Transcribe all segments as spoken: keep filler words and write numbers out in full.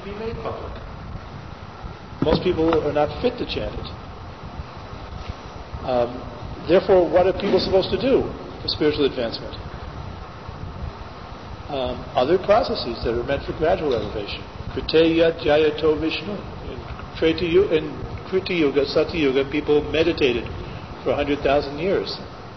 to be made public. Most people are not fit to chant it. Um, therefore, what are people supposed to do for spiritual advancement? Um, other processes that are meant for gradual elevation. Kriteya Jayato Vishnu. In Krita Yuga, Satya Yuga, people meditated for one hundred thousand years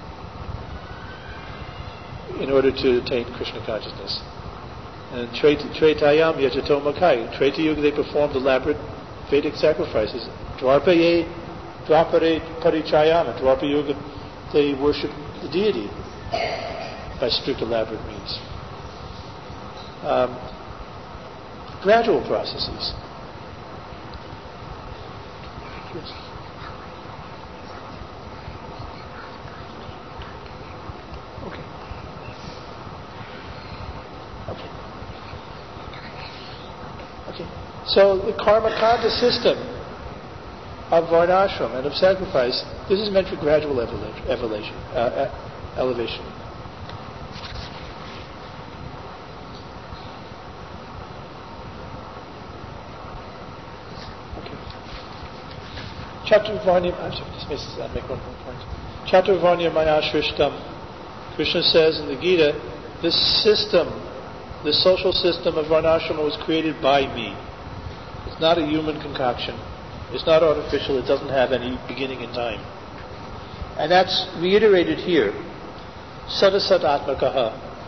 in order to attain Krishna consciousness. And Tretayam Yajato Makai. In Treta Yuga, they performed elaborate Vedic sacrifices. Dwarpaye, Dwapare Parichayam. In Dwapara Yuga, they worship the deity by strict elaborate means. Um, gradual processes. Okay. Okay. Okay. So the karmakanda system of varnashram and of sacrifice, this is meant for gradual elevation. Uh, elevation. Chaturvarnyam, I'm sorry, this makes, I'll make one more point. Chaturvarnyam maya shrishtam. Krishna says in the Gita, this system, this social system of varnashrama was created by me. It's not a human concoction. It's not artificial. It doesn't have any beginning in time. And that's reiterated here. Sadasat atmakaha.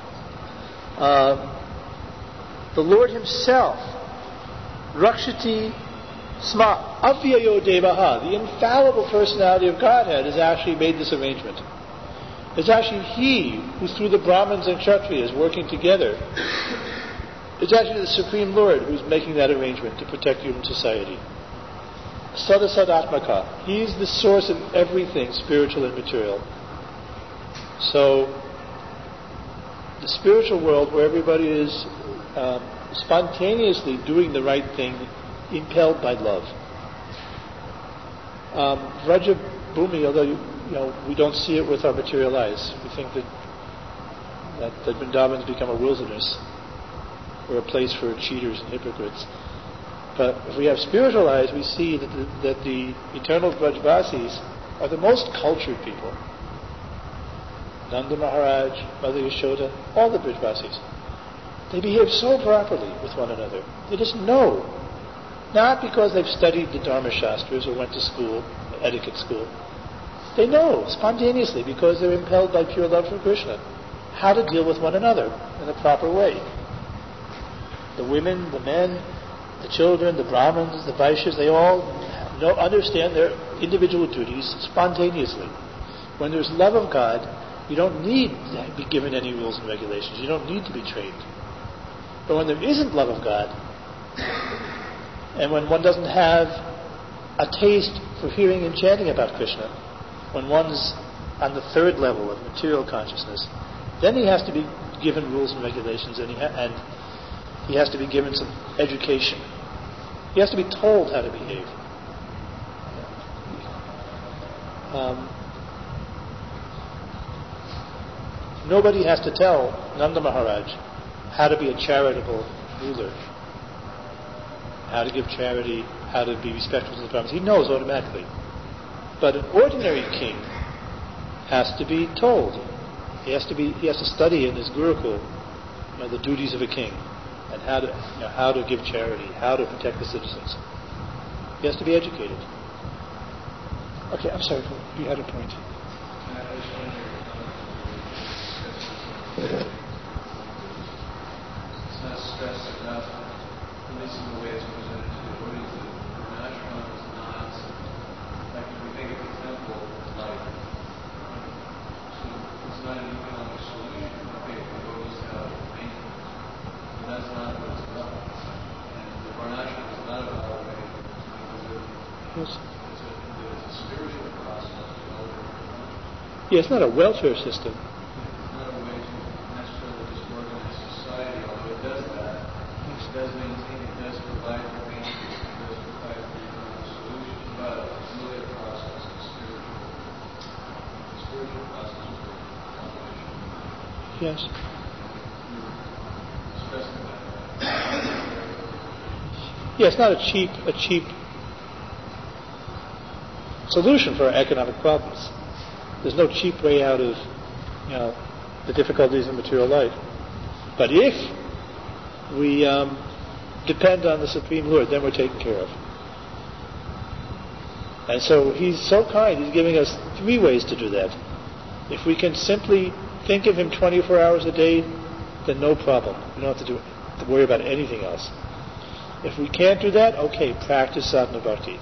Uh, the Lord Himself, Rakshati Sma Avyayo Devaha, the infallible personality of Godhead, has actually made this arrangement. It's actually He who, through the Brahmins and Kshatriyas working together, it's actually the Supreme Lord who's making that arrangement to protect human society. Sadasad Atmaka. He's the source of everything spiritual and material. So, the spiritual world where everybody is um, spontaneously doing the right thing, impelled by love. Um, Vraja Bhumi, although you, you know we don't see it with our material eyes, we think that that, that Vrindavan has become a wilderness or a place for cheaters and hypocrites. But if we have spiritual eyes, we see that the, that the eternal Vrajvasis are the most cultured people. Nanda Maharaj, Mother Yashoda, all the Vrajvasis. They behave so properly with one another. They just know. Not because they've studied the Dharma Shastras or went to school, etiquette school. They know spontaneously because they're impelled by pure love for Krishna how to deal with one another in a proper way. The women, the men, the children, the Brahmins, the Vaishyas, they all know, understand their individual duties spontaneously. When there's love of God, you don't need to be given any rules and regulations. You don't need to be trained. But when there isn't love of God, and when one doesn't have a taste for hearing and chanting about Krishna, when one's on the third level of material consciousness, then he has to be given rules and regulations, and he, ha- and he has to be given some education. He has to be told how to behave. Um, nobody has to tell Nanda Maharaj how to be a charitable ruler, how to give charity, how to be respectful to the Brahmins. He knows automatically. But an ordinary king has to be told. He has to be. He has to study in his Gurukul, you know, the duties of a king, and how to, you know, how to give charity, how to protect the citizens. He has to be educated. Okay, I'm sorry. You had a point. It's not stressed enough, at least in the way it's presented to the devotees, that Varnashram is not, like if we think of the temple, like, so it's not an economic solution. Okay, the devotees have maintenance, but that's not what it's about. And the Varnashram is not about maintenance, because it, it's, a, it's a spiritual process. Yeah, it's not a welfare system. Does maintain, it does provide for maintenance, it does provide for economic solutions, but it's really a process of spiritual, a spiritual process of salvation. Yes. You're stressing that. Yeah, it's not a cheap, a cheap solution for our economic problems. There's no cheap way out of, you know, the difficulties in material life. But if we um, depend on the Supreme Lord, then we're taken care of. And so He's so kind. He's giving us three ways to do that. If we can simply think of Him twenty-four hours a day, then no problem. We don't have to do to worry about anything else. If we can't do that, okay, practice sadhana bhakti.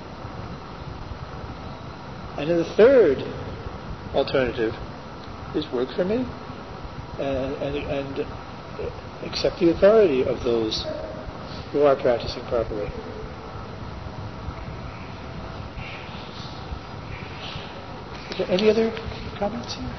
And then the third alternative is work for me and, and, and accept the authority of those who are practicing properly. Is there any other comments here?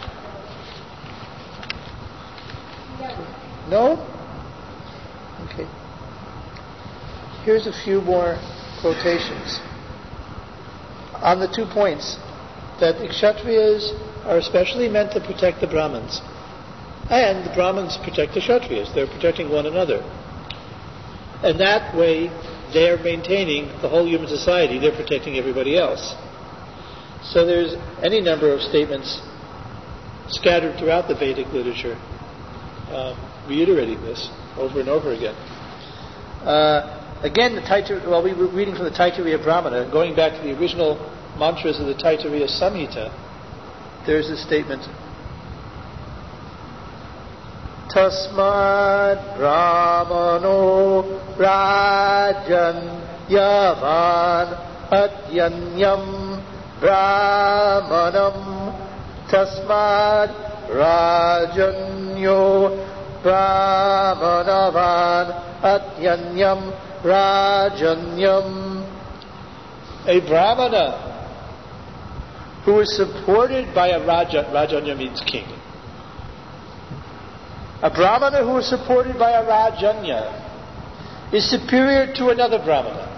No? Okay. Here's a few more quotations on the two points that the Kshatriyas are especially meant to protect the Brahmins, and the Brahmins protect the Kshatriyas. They're protecting one another. And that way, they're maintaining the whole human society. They're protecting everybody else. So there's any number of statements scattered throughout the Vedic literature um, reiterating this over and over again. Uh, again, the Taittiriya, well, we were reading from the Taittiriya Brahmana, going back to the original mantras of the Taittiriya Samhita, there's this statement, Tasmad Brahmano Rajan Yavan Atyanyam Brahmanam Tasmad Rajanyo Brahmanavan Atyanyam Rajanyam. A Brahmana who is supported by a Raja, Rajanya means king. A Brahmana who is supported by a Rajanya is superior to another Brahmana.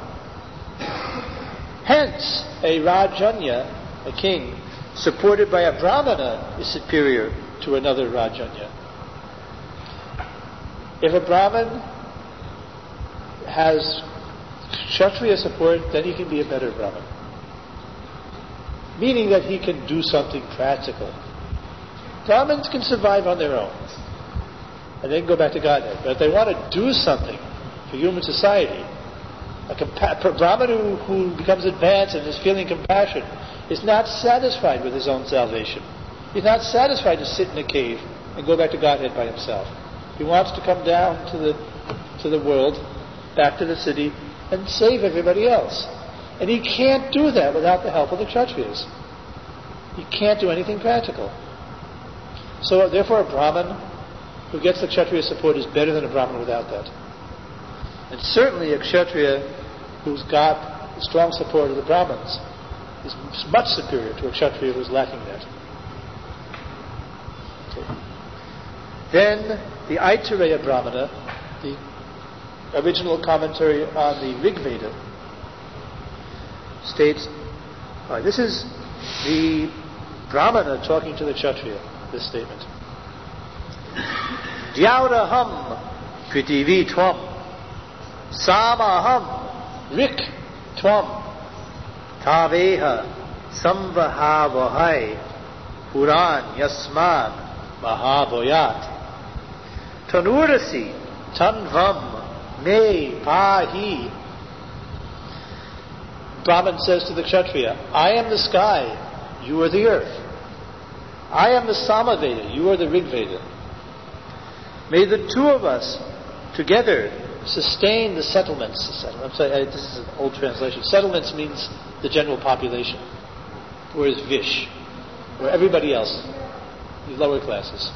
Hence, a Rajanya, a king, supported by a Brahmana is superior to another Rajanya. If a Brahmin has Kshatriya support, then he can be a better Brahmin. Meaning that he can do something practical. Brahmins can survive on their own. And they can go back to Godhead. But if they want to do something for human society, a compa- Brahmin who, who becomes advanced and is feeling compassion is not satisfied with his own salvation. He's not satisfied to sit in a cave and go back to Godhead by himself. He wants to come down to the to the world, back to the city, and save everybody else. And he can't do that without the help of the Kshatriyas. He can't do anything practical. So therefore a Brahmin who gets the Kshatriya support is better than a Brahmin without that. And certainly a Kshatriya who's got the strong support of the Brahmins is much superior to a Kshatriya who's lacking that. Okay. Then the Aitareya Brahmana, the original commentary on the Rig Veda, states, uh, this is the Brahmana talking to the Kshatriya, this statement. Dyauraham Prithvi Tvam Samaham Rik Tvam Taveha Samvahavahai Puran Yasman Mahaboyat Tanurasi Tanvam Me Pahi. Brahman says to the Kshatriya, I am the sky, you are the earth. I am the Samaveda, you are the Rig Veda. May the two of us together sustain the settlements. I'm sorry, this is an old translation. Settlements means the general population. Whereas Vish, where everybody else, the lower classes.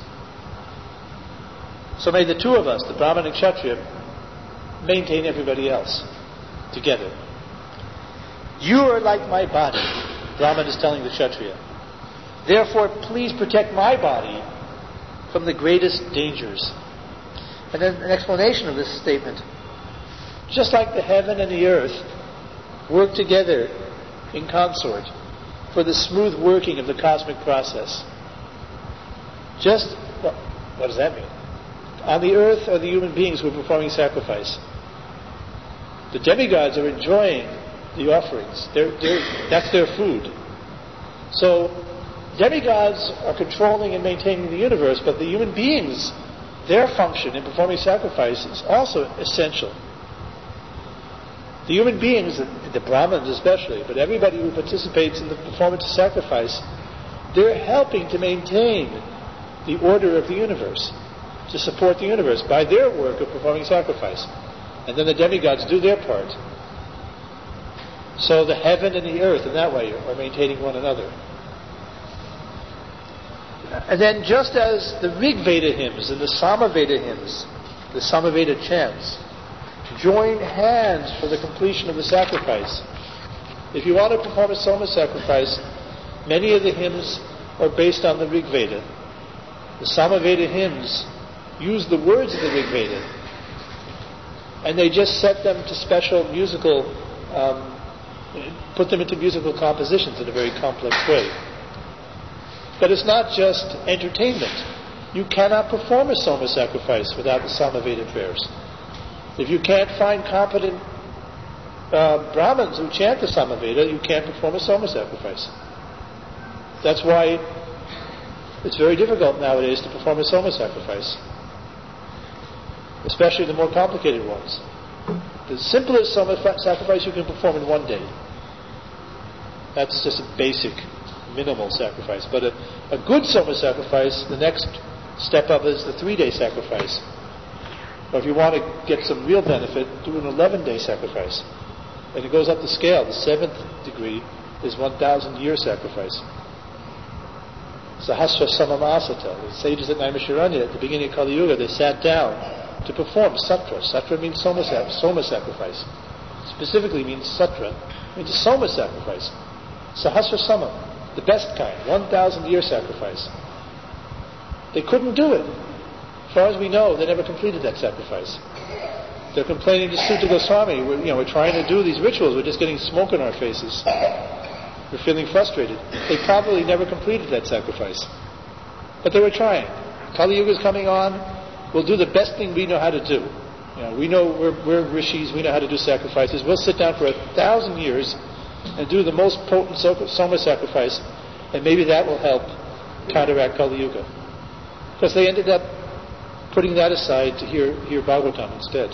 So may the two of us, the Brahman and Kshatriya, maintain everybody else together. You are like my body, Brahman is telling the Kshatriya. Therefore, please protect my body from the greatest dangers. And then an explanation of this statement. Just like the heaven and the earth work together in consort for the smooth working of the cosmic process. Just, well, what does that mean? On the earth are the human beings who are performing sacrifice. The demigods are enjoying the offerings. They're, they're, that's their food. So demigods are controlling and maintaining the universe, but the human beings, their function in performing sacrifice is also essential. The human beings, the Brahmins especially, but everybody who participates in the performance of sacrifice, they're helping to maintain the order of the universe, to support the universe by their work of performing sacrifice. And then the demigods do their part. So the heaven and the earth in that way are maintaining one another. And then just as the Rig Veda hymns and the Samaveda hymns, the Samaveda chants, join hands for the completion of the sacrifice. If you want to perform a Soma sacrifice, many of the hymns are based on the Rig Veda. The Samaveda hymns use the words of the Rig Veda, and they just set them to special musical, um, put them into musical compositions in a very complex way. But it's not just entertainment. You cannot perform a Soma sacrifice without the Samaveda prayers. If you can't find competent uh, Brahmins who chant the Samaveda, you can't perform a Soma sacrifice. That's why it's very difficult nowadays to perform a Soma sacrifice, especially the more complicated ones. The simplest Soma sacrifice you can perform in one day. That's just a basic, minimal sacrifice. But a, a good Soma sacrifice, the next step up is the three-day sacrifice. Or if you want to get some real benefit, do an eleven-day sacrifice. And it goes up the scale. The seventh degree is one thousand year sacrifice. Sahasra Samamasata. The sages at Naimisharanya, at the beginning of Kali Yuga, they sat down to perform Satra. Satra means Soma, Soma sacrifice. Specifically means Satra. It means a Soma sacrifice. Sahasra Sama, the best kind, one thousand year sacrifice. They couldn't do it. As far as we know, they never completed that sacrifice. They're complaining to Sutta Goswami. We're, you know, we're trying to do these rituals. We're just getting smoke in our faces. We're feeling frustrated. They probably never completed that sacrifice. But they were trying. Kali Yuga is coming on. We'll do the best thing we know how to do. You know, we know we're, we're rishis. We know how to do sacrifices. We'll sit down for a thousand years and do the most potent Soma sacrifice, and maybe that will help counteract Kali Yuga. Because they ended up putting that aside to hear, hear Bhagavatam instead.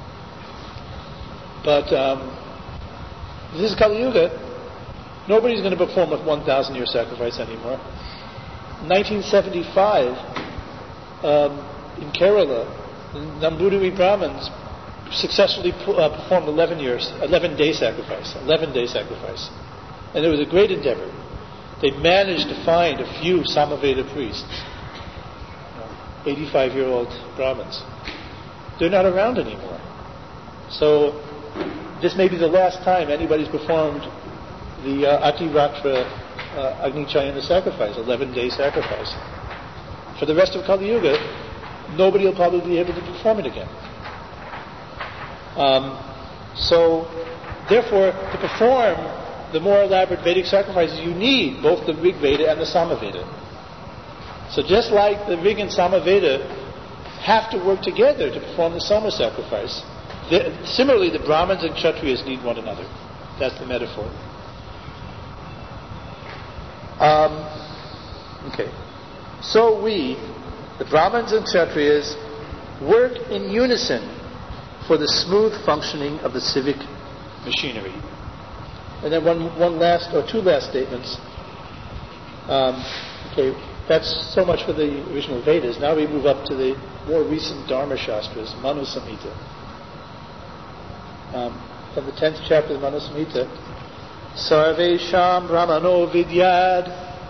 But um, this is Kali Yuga. Nobody's going to perform a one thousand year sacrifice anymore. In nineteen seventy-five, um, in Kerala, the Nambudiri Brahmins successfully uh, performed eleven years, eleven day sacrifice, eleven day sacrifice. And it was a great endeavor. They managed to find a few Samaveda priests, eighty-five year old Brahmins. They're not around anymore. So this may be the last time anybody's performed the uh, Atiratra uh, Agni Chayana sacrifice, eleven day sacrifice. For the rest of Kali Yuga, nobody will probably be able to perform it again. Um, so, therefore, to perform the more elaborate Vedic sacrifices, you need both the Rig Veda and the Samaveda. So just like the Rig and Samaveda have to work together to perform the Soma sacrifice, the, similarly the Brahmins and Kshatriyas need one another. That's the metaphor. Um, okay. So we, the Brahmins and Kshatriyas, work in unison for the smooth functioning of the civic machinery. And then one, one last, or two last statements. Um, okay, that's so much for the original Vedas. Now we move up to the more recent Dharma Shastras, Manu Samhita. Um, from the tenth chapter of Manu Samhita, Sarvesham Brahmano Vidyad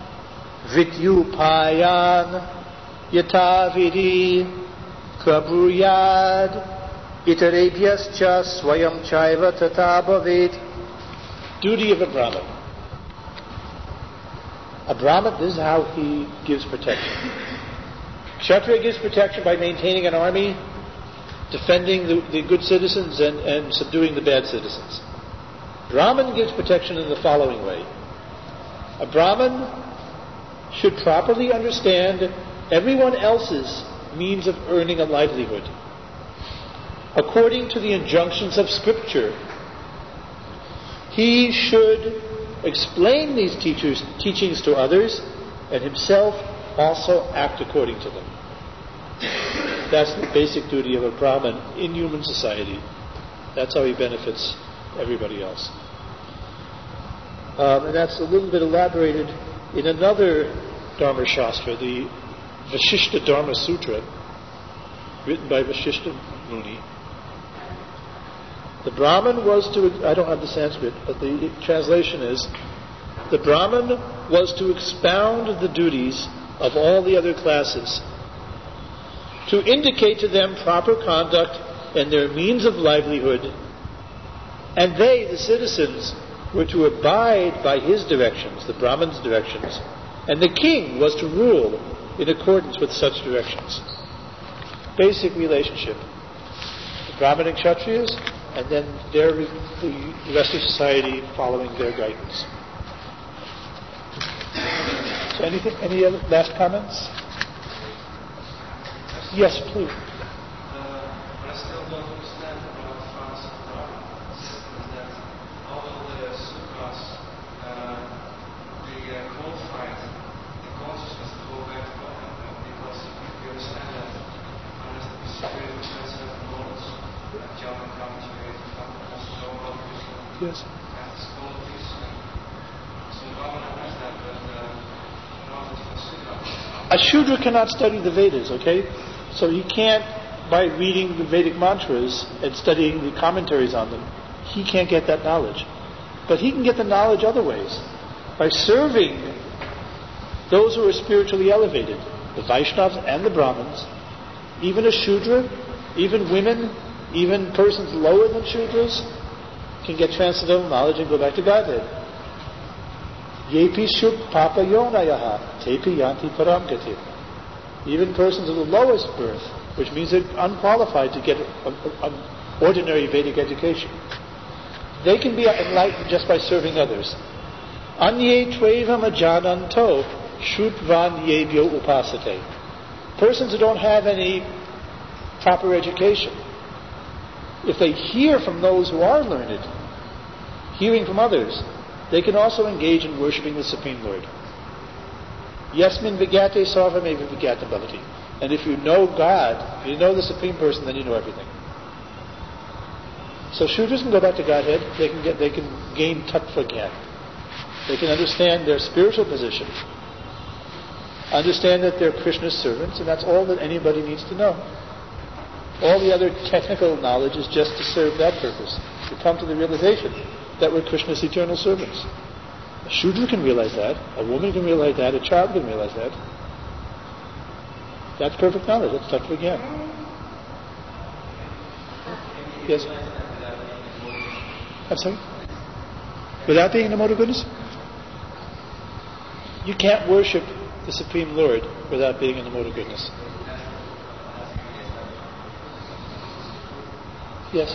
Vityupayan Yata Vidi Kabruyad Itarebhyascha Swayam Chaiva Tata Bhavet. Duty of a Brahmin. A Brahmin, this is how he gives protection. Kshatriya gives protection by maintaining an army, defending the, the good citizens and, and subduing the bad citizens. Brahmin gives protection in the following way. A Brahmin should properly understand everyone else's means of earning a livelihood. according to the injunctions of Scripture. He should explain these teachers, teachings to others, and himself also act according to them. That's the basic duty of a Brahmin in human society. That's how he benefits everybody else. Um, and that's a little bit elaborated in another Dharma Shastra, the Vasishtha Dharma Sutra, written by Vasishtha Muni. The Brahmin was to, I don't have the Sanskrit, but the translation is, the Brahmin was to expound the duties of all the other classes, to indicate to them proper conduct and their means of livelihood, and they, the citizens, were to abide by his directions, the Brahmin's directions, and the king was to rule in accordance with such directions. Basic relationship. The Brahmin and Kshatriyas, and then their, the rest of society following their guidance. So anything, any other last comments? Yes, please. Uh, what I still don't understand about Fast Dharma is that all of the sutras, uh, they uh, qualified the consciousness to go back to God, because if you understand that unless the spirit of transcendental knowledge, that Java comes to it, also know about Krishna, Yes. and its qualities, and so Bhavana has that, but uh, knowledge of the sutra. A Shudra cannot study the Vedas, okay? So he can't, by reading the Vedic mantras and studying the commentaries on them, he can't get that knowledge. But he can get the knowledge other ways. By serving those who are spiritually elevated, the Vaishnavas and the Brahmins, even a Shudra, even women, even persons lower than Shudras, can get transcendental knowledge and go back to Godhead. Yepi shuk papa yonayaha, tepi yanti param gati. Even persons of the lowest birth, which means they're unqualified to get an ordinary Vedic education, they can be enlightened just by serving others. Anye tvevam ajananto shrutvan yebyo upasate. Persons who don't have any proper education, if they hear from those who are learned, hearing from others, they can also engage in worshipping the Supreme Lord. Yasmin vigate sarvam eva vigatam bhavati. And if you know God, if you know the Supreme Person, then you know everything. So Shudras can go back to Godhead. They can get, they can gain tattva gyan. They can understand their spiritual position, understand that they're Krishna's servants, and that's all that anybody needs to know. All the other technical knowledge is just to serve that purpose, to come to the realization that we're Krishna's eternal servants. A Shudra can realize that, a woman can realize that, a child can realize that. That's perfect knowledge, that's tattva gyan. Yes? I'm sorry? Without being in the mode of goodness? You can't worship the Supreme Lord without being in the mode of goodness. Yes?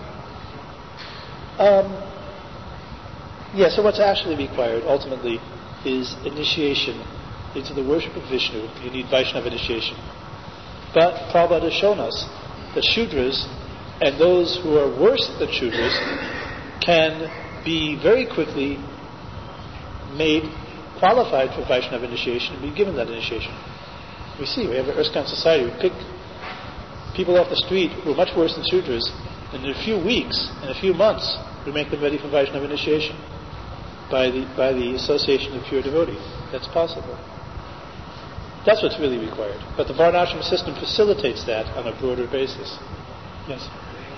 Um, yeah, so what's actually required ultimately is initiation into the worship of Vishnu. You need Vaishnava initiation. But Prabhupada has shown us that Shudras and those who are worse than Shudras can be very quickly made qualified for Vaishnava initiation and be given that initiation. We see, we have an ISKCON society. We pick people off the street who are much worse than Shudras, and in a few weeks, in a few months, we make them ready for Vaishnava initiation by the by the Association of Pure Devotees. That's possible. That's what's really required. But the Varnashram system facilitates that on a broader basis. Yes?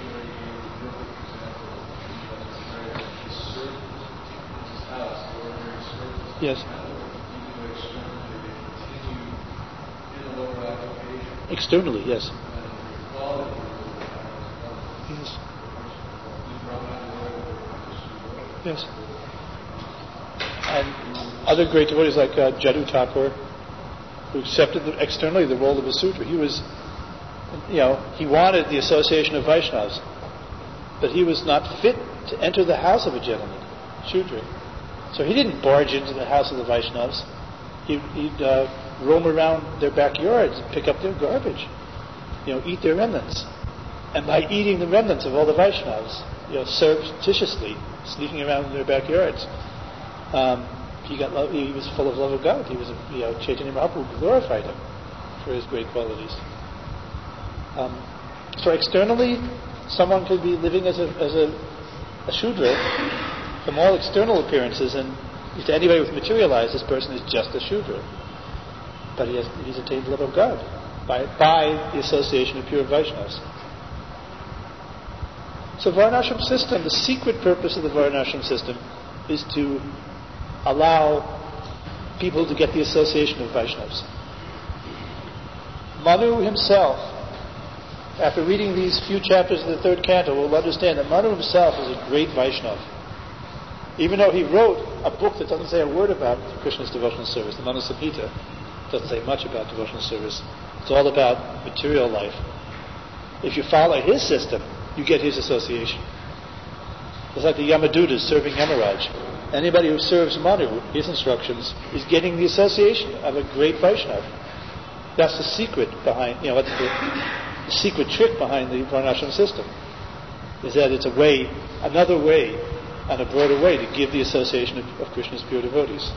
Yes. Externally, yes. Yes. Yes. And other great devotees like uh, Jadu Thakur, who accepted the, externally the role of a Sutra. He was, you know, he wanted the association of Vaishnavas, but he was not fit to enter the house of a gentleman, Shudra. So he didn't barge into the house of the Vaishnavas. He'd, he'd uh, roam around their backyards and pick up their garbage, you know, eat their remnants. and by eating the remnants of all the Vaishnavas, you know, surreptitiously sneaking around in their backyards. Um, he got love, he was full of love of God. He was, you know, Chaitanya Mahaprabhu glorified him for his great qualities. Um, so externally, someone could be living as a as a, a Shudra from all external appearances, and to anybody with material eyes, this person is just a Shudra. But he has, he's attained the love of God by by the association of pure Vaishnavas. So Varnashram system, the secret purpose of the Varnashram system is to allow people to get the association of Vaishnavas. Manu himself, after reading these few chapters of the third canto, will understand that Manu himself is a great Vaishnava. Even though he wrote a book that doesn't say a word about Krishna's devotional service, the Manu Samhita, doesn't say much about devotional service. It's all about material life. If you follow his system, you get his association. It's like the Yamadutas serving Yamaraj. Anybody who serves Manu, his instructions, is getting the association of a great Vaishnava. That's the secret behind, you know, what's the, the secret trick behind the Varnashram system, is that it's a way, another way, and a broader way to give the association of, of Krishna's pure devotees.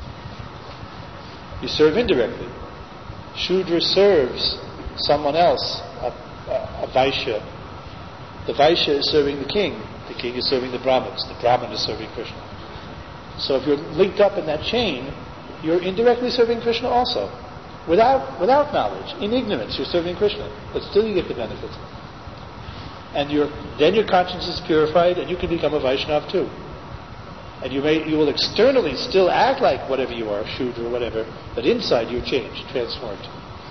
You serve indirectly. Shudra serves someone else, a, a, a Vaishya. The Vaishya is serving the king. The king is serving the Brahmins. The Brahmin is serving Krishna. So if you're linked up in that chain, you're indirectly serving Krishna also. Without without knowledge, in ignorance, you're serving Krishna. But still you get the benefit. And your then your conscience is purified, and you can become a Vaishnava too. And you may you will externally still act like whatever you are, Shudra or whatever, but inside you're changed, transformed.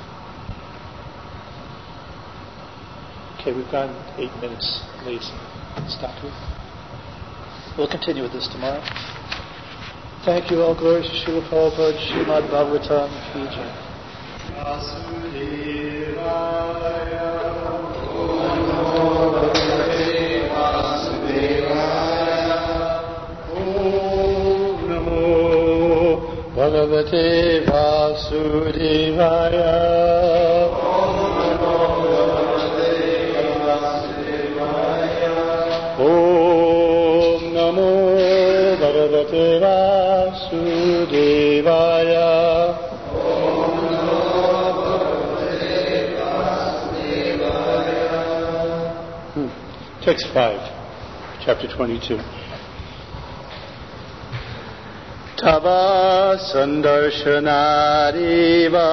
Okay, we've gone eight minutes late. Stop here. We'll continue with this tomorrow. Thank you all. Glory to Srila Prabhupada, Srimad Bhagavatam, Ki Jai. Om Namo Bhagavate Vasudevaya. Om Namo Bhagavate Vasudevaya. Om Namo Bhagavate Vasudevaya. Hmm. Text five, chapter twenty-two. Tava sandarshanareva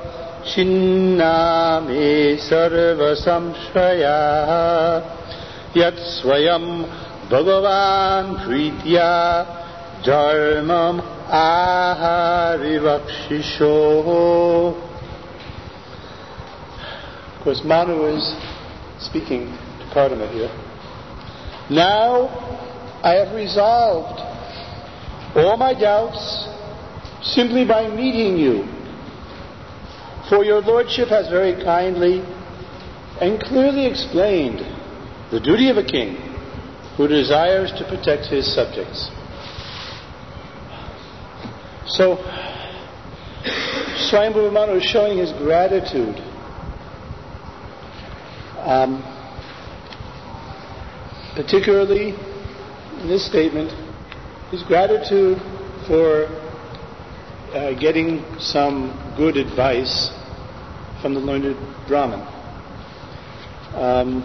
chinname sarva samshraya yat swayam bhagavan pritya dharmam aharivakshisho. Of course, Manu is speaking to Kardama here. Now I have resolved all my doubts simply by meeting you, for your Lordship has very kindly and clearly explained the duty of a king who desires to protect his subjects. So, Swayambhuva Manu is showing his gratitude. Um, particularly in this statement, his gratitude for uh, getting some good advice from the learned Brahmin. Um,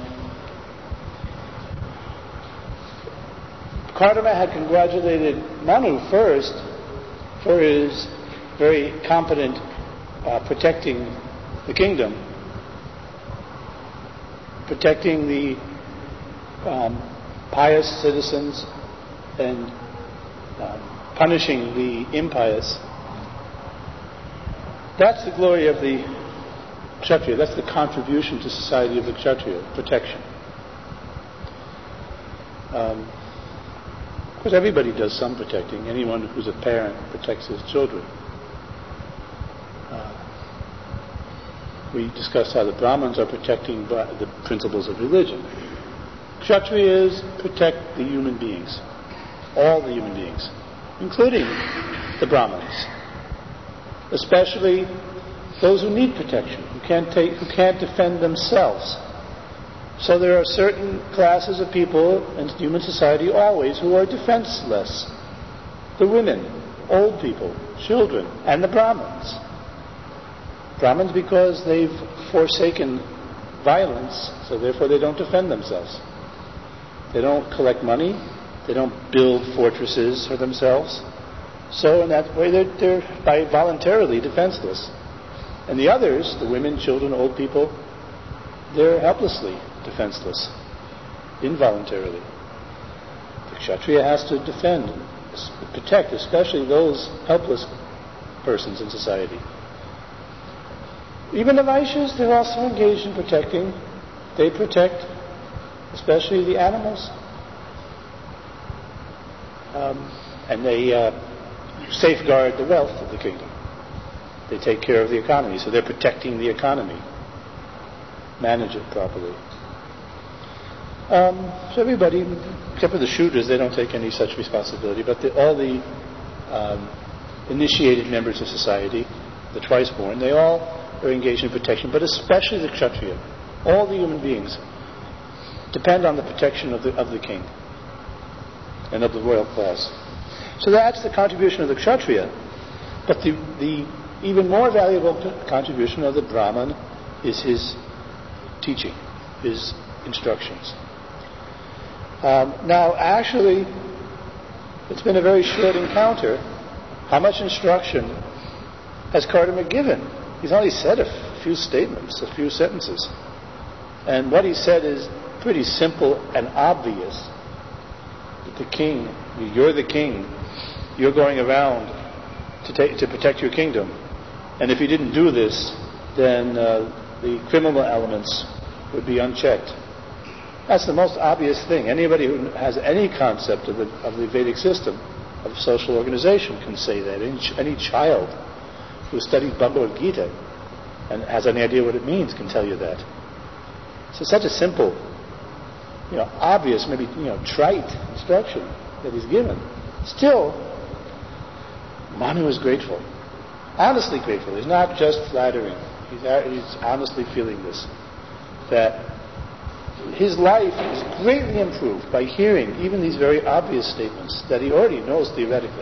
Kardama had congratulated Manu first for his very competent uh, protecting the kingdom, protecting the um, pious citizens and um, punishing the impious. That's the glory of the Kshatriya. That's the contribution to society of the Kshatriya, protection. Um, Of course, everybody does some protecting. Anyone who's a parent protects his children. Uh, we discussed how the Brahmins are protecting the principles of religion. Kshatriyas protect the human beings, all the human beings, including the Brahmins, especially those who need protection, who can't take, who can't defend themselves. So there are certain classes of people in human society always who are defenseless. The women, old people, children, and the Brahmins. Brahmins because they've forsaken violence, so therefore they don't defend themselves. They don't collect money. They don't build fortresses for themselves. So in that way they're, they're by voluntarily defenseless. And the others, the women, children, old people, they're helplessly defenseless, involuntarily. The Kshatriya has to defend, protect, especially those helpless persons in society. Even the Vaishyas, they're also engaged in protecting. They protect, especially the animals. Um, and they uh, safeguard the wealth of the kingdom. They take care of the economy, so they're protecting the economy. Manage it properly. Um, so everybody, except for the Shudras, they don't take any such responsibility, but the, all the um, initiated members of society, the twice-born, they all are engaged in protection, but especially the Kshatriya. All the human beings depend on the protection of the, of the king and of the royal class. So that's the contribution of the Kshatriya. But the, the even more valuable contribution of the Brahman is his teaching, his instructions. Um, now, actually, it's been a very short encounter. How much instruction has Kardama given? He's only said a few statements, a few sentences. And what he said is pretty simple and obvious. The king, you're the king. You're going around to take, to protect your kingdom. And if you didn't do this, then uh, the criminal elements would be unchecked. That's the most obvious thing. Anybody who has any concept of the, of the Vedic system of social organization can say that. Any, any child who studied Bhagavad Gita and has any idea what it means can tell you that. So such a simple, you know, obvious, maybe, you know, trite instruction that he's given. Still, Manu is grateful. Honestly grateful. He's not just flattering. He's, he's honestly feeling this. That his life is greatly improved by hearing even these very obvious statements that he already knows theoretically.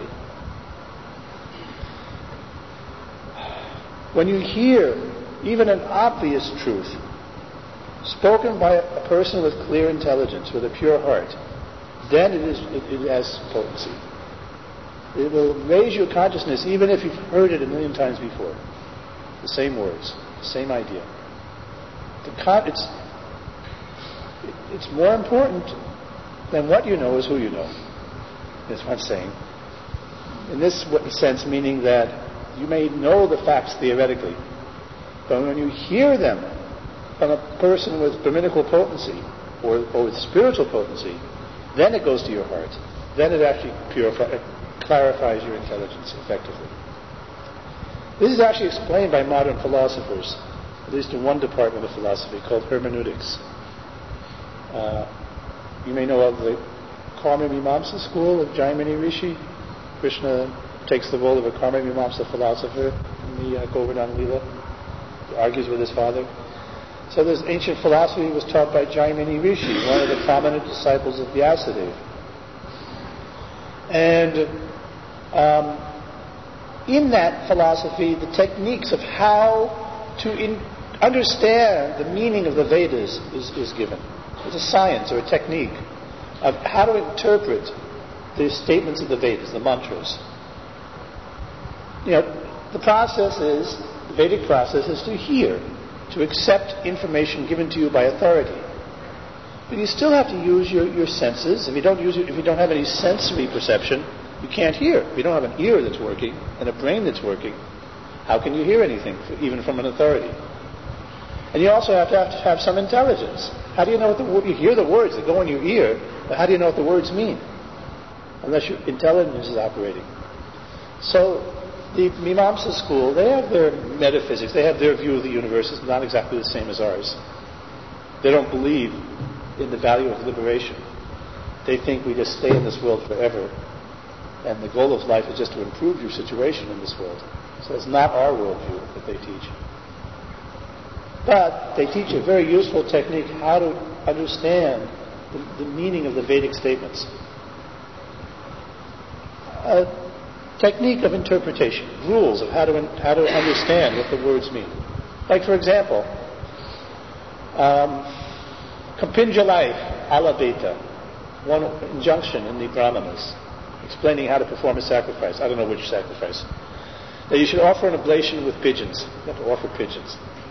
When you hear even an obvious truth spoken by a person with clear intelligence, with a pure heart, then it is it, it has potency. It will raise your consciousness even if you've heard it a million times before. The same words, the same idea. The con- it's, it, it's more important than what you know is who you know. That's what I'm saying. In this sense, meaning that you may know the facts theoretically, but when you hear them from a person with Brahminical potency or, or with spiritual potency, then it goes to your heart. Then it actually purifies, clarifies your intelligence effectively. This is actually explained by modern philosophers, at least in one department of philosophy called hermeneutics. Uh, you may know of the Karma Mimamsa school of Jaimini Rishi. Krishna takes the role of a Karma Mimamsa philosopher in the uh, Govardhana Lila. He argues with his father. So this ancient philosophy was taught by Jaimini Rishi, one of the prominent disciples of Vyasadeva. And um, in that philosophy, the techniques of how to in, understand the meaning of the Vedas is, is given. It's a science or a technique of how to interpret the statements of the Vedas, the mantras. You know, the process is, the Vedic process is to hear, to accept information given to you by authority. But you still have to use your, your senses. If you don't use your, if you don't have any sensory perception, you can't hear. If you don't have an ear that's working and a brain that's working, how can you hear anything, even from an authority? And you also have to have, to have some intelligence. How do you know what the you hear the words that go in your ear, but how do you know what the words mean? Unless your intelligence is operating. So the Mimamsa school, they have their metaphysics, they have their view of the universe. It's not exactly the same as ours. They don't believe in the value of liberation. They think we just stay in this world forever, and the goal of life is just to improve your situation in this world. So it's not our worldview that they teach. But they teach a very useful technique how to understand the, the meaning of the Vedic statements. A technique of interpretation, rules of how to how to understand what the words mean. Like, for example, um, Kapinjalai alabeta, one injunction in the Brahmanas, explaining how to perform a sacrifice. I don't know which sacrifice. That you should offer an oblation with pigeons. You have to offer pigeons.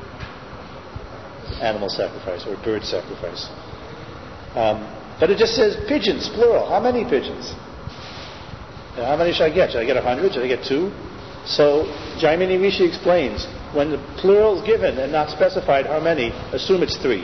Animal sacrifice or bird sacrifice. Um, but it just says pigeons, plural. How many pigeons? You know, how many should I get? Should I get a hundred? Should I get two? So Jaimini Rishi explains, when the plural is given and not specified how many, assume it's three.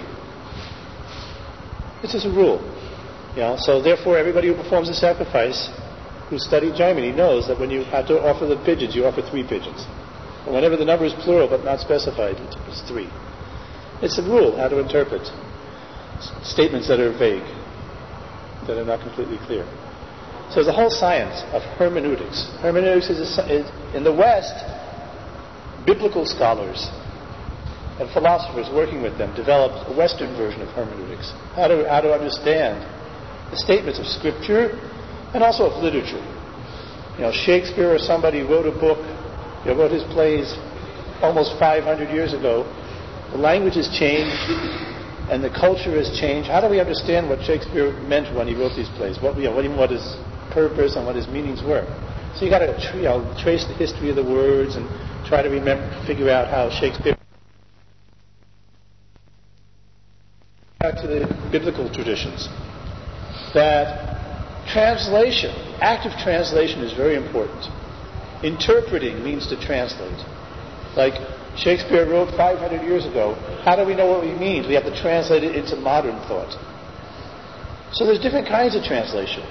This is a rule. You know, so therefore everybody who performs a sacrifice who studied Jaimini knows that when you have to offer the pigeons, you offer three pigeons. And whenever the number is plural but not specified, it's three. It's a rule how to interpret s- statements that are vague, that are not completely clear. So there's a whole science of hermeneutics. Hermeneutics is, a, is in the West, biblical scholars and philosophers working with them developed a Western version of hermeneutics. How to how to understand the statements of Scripture and also of literature. You know, Shakespeare or somebody wrote a book, you know, wrote his plays almost five hundred years ago. The language has changed and the culture has changed. How do we understand what Shakespeare meant when he wrote these plays? What, you know, what, what his purpose and what his meanings were? So you got to you know, trace the history of the words and try to remember, figure out how Shakespeare. Back to the biblical traditions, that translation, active translation is very important. Interpreting means to translate. Like Shakespeare wrote five hundred years ago. How do we know what he means? We have to translate it into modern thought. So there's different kinds of translation.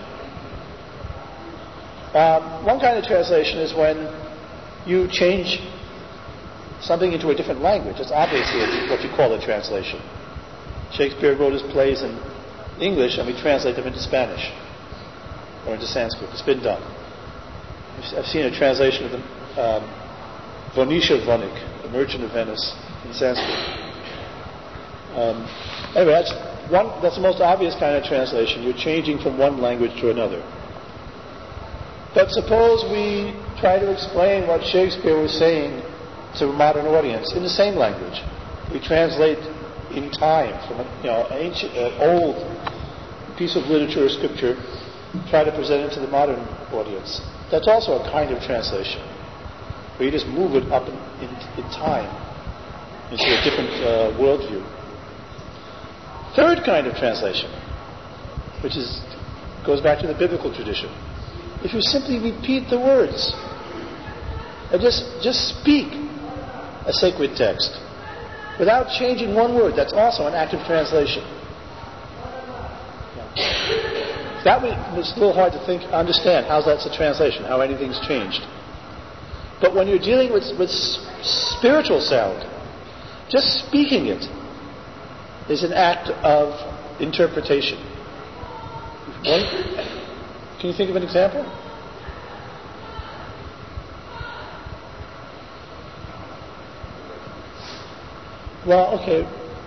Um, one kind of translation is when you change something into a different language. It's obviously what you call a translation. Shakespeare wrote his plays in English and we translate them into Spanish or into Sanskrit. It's been done. I've seen a translation of the um, Vonisha Vonik, The Merchant of Venice, in Sanskrit. Um, anyway, that's one. That's the most obvious kind of translation. You're changing from one language to another. But suppose we try to explain what Shakespeare was saying to a modern audience in the same language. We translate in time from a, you know, ancient, uh, old piece of literature or scripture, try to present it to the modern audience. That's also a kind of translation, where you just move it up in, in, in time into a different uh, worldview. Third kind of translation, which is goes back to the biblical tradition. If you simply repeat the words, and just just speak a sacred text without changing one word, that's also an active translation. That was a little hard to think, understand. How's that's a translation? How anything's changed? But when you're dealing with with spiritual sound, just speaking it is an act of interpretation. One, can you think of an example? Well, okay.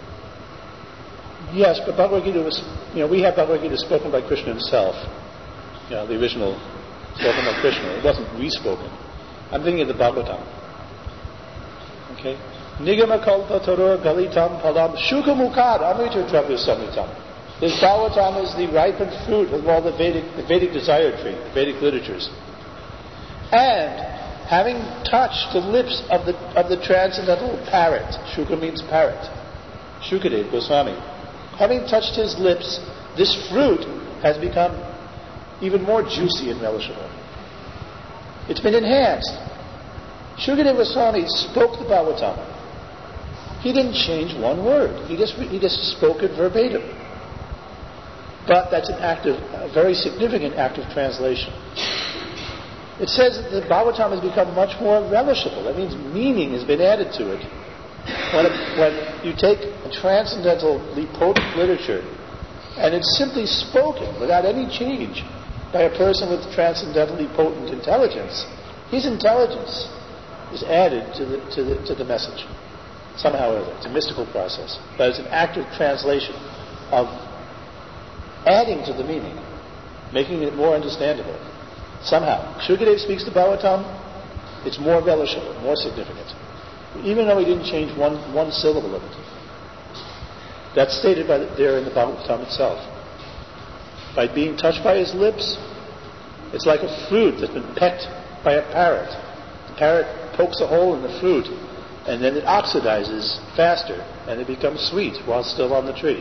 Yes, but Bhagavad Gita was, you know, we have Bhagavad Gita spoken by Krishna himself. You know, the original spoken by Krishna. It wasn't re-spoken. I'm thinking of the Bhagavatam. Okay? Nigama kalpa taror galitam palam shukamukad amrita dravya samritam. This Bhagavatam is the ripened fruit of all the Vedic, the Vedic desire tree, the Vedic literatures. And having touched the lips of the of the transcendental parrot, Shuka means parrot, Shukadeva Goswami, having touched his lips, this fruit has become even more juicy and relishable. It's been enhanced. Shukadeva Goswami spoke the Bhagavatam. He didn't change one word. He just he just spoke it verbatim. But that's an act of, a very significant act of translation. It says that the Bhagavatam has become much more relishable. That means meaning has been added to it. When, it, when you take a transcendentally potent literature and it's simply spoken without any change by a person with transcendentally potent intelligence, his intelligence is added to the, to the, to the message. Somehow or other. It's a mystical process. But it's an act of translation of adding to the meaning, making it more understandable. Somehow, Shukadeva speaks the Bhagavatam, it's more relishable, more significant, even though he didn't change one, one syllable of it. That's stated by the, there in the Bhagavatam itself. By being touched by his lips, it's like a fruit that's been pecked by a parrot. The parrot pokes a hole in the fruit, and then it oxidizes faster, and it becomes sweet while it's still on the tree.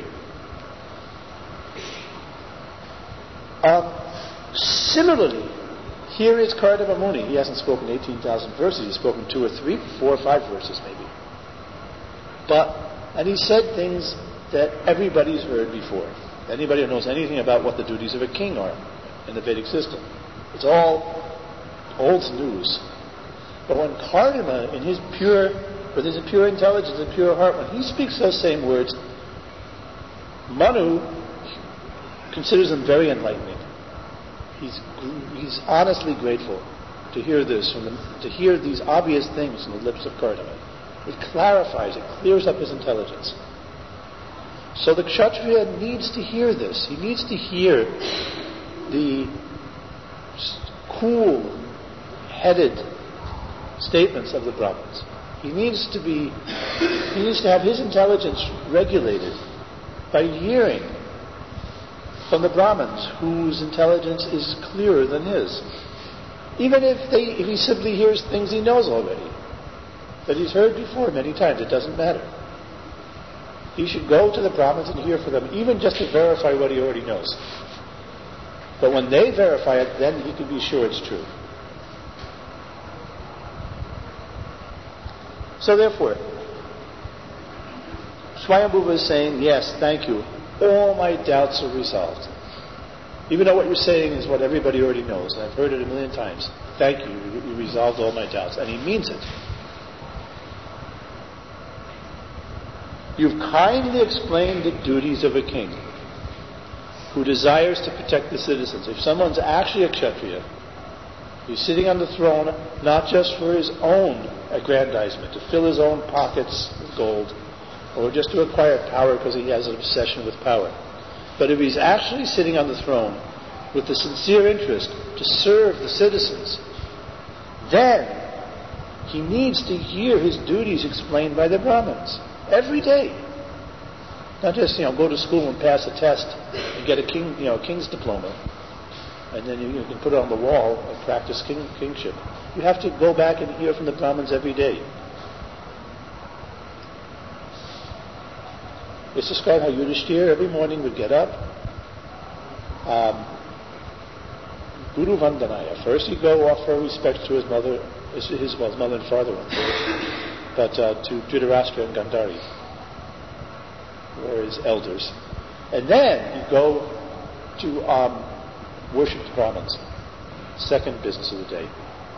Um, similarly, here is Kardama Muni. He hasn't spoken eighteen thousand verses. He's spoken two or three, four or five verses maybe. But, and he said things that everybody's heard before. Anybody who knows anything about what the duties of a king are in the Vedic system. It's all old news. But when Kardama, in his pure, with his pure intelligence and pure heart, when he speaks those same words, Manu considers them very enlightening. He's he's honestly grateful to hear this, from the, to hear these obvious things from the lips of Kardama. It clarifies, it clears up his intelligence. So the Kshatriya needs to hear this. He needs to hear the cool-headed statements of the Brahmins. He needs to be, he needs to have his intelligence regulated by hearing from the Brahmins whose intelligence is clearer than his. Even if they, if he simply hears things he knows already, that he's heard before many times, it doesn't matter. He should go to the Brahmins and hear from them, even just to verify what he already knows. But when they verify it, then he can be sure it's true. So therefore, Swayambhuva is saying, yes, thank you. All my doubts are resolved. Even though what you're saying is what everybody already knows, and I've heard it a million times. Thank you, you resolved all my doubts. And he means it. You've kindly explained the duties of a king who desires to protect the citizens. If someone's actually a Kshatriya, he's sitting on the throne not just for his own aggrandizement, to fill his own pockets with gold, or just to acquire power because he has an obsession with power. But if he's actually sitting on the throne with the sincere interest to serve the citizens, then he needs to hear his duties explained by the Brahmins. Every day. Not just, you know, go to school and pass a test and get a king, you know, king's diploma, and then you, you can put it on the wall and practice king, kingship. You have to go back and hear from the Brahmins every day. It's described how Yudhishthira every morning would get up. Um, Guru Vandanaya. First he'd go offer respect to his mother, his, his, well, his mother and father, but uh, to Dhritarashtra and Gandhari, or his elders. And then he'd go to um, worship the Brahmins. Second business of the day.